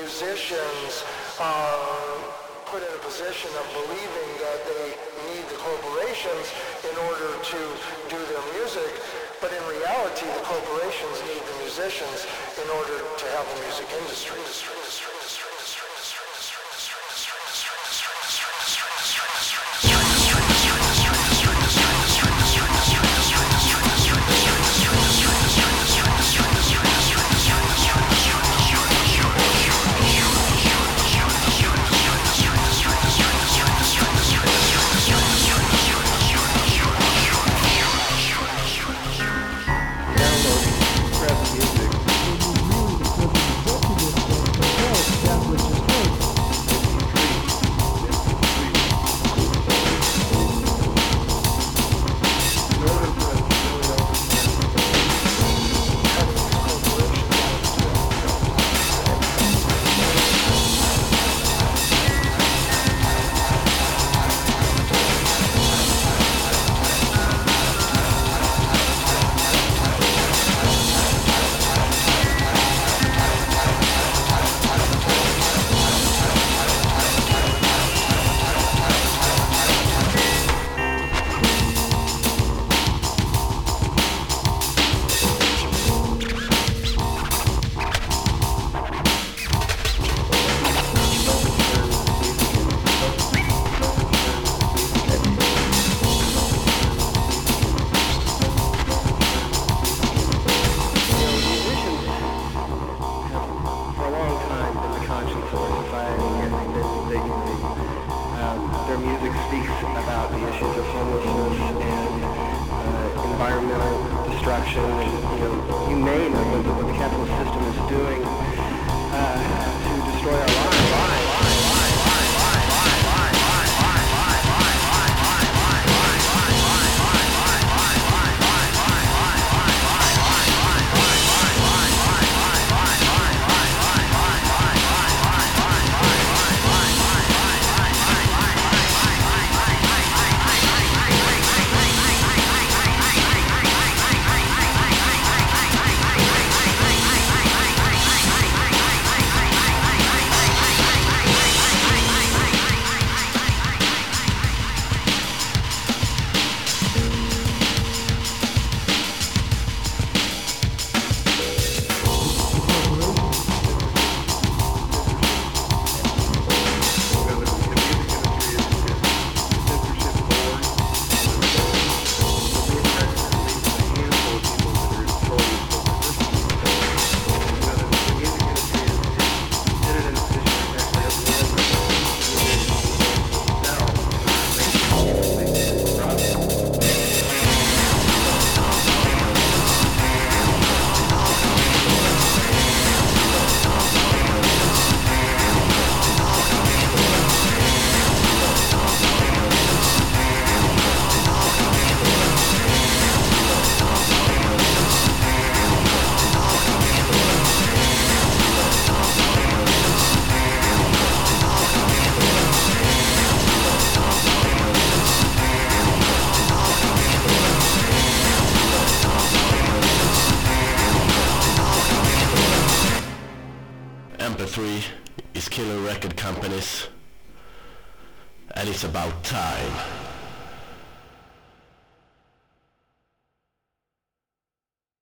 musicians are put in a position of believing that they need the corporations in order to do their music, but in reality, the corporations need the musicians in order to have a music industry. Their music speaks about the issues of homelessness and environmental destruction, and you name it, what the capitalist system is doing to destroy our lives. MP3 is killing record companies, and it's about time.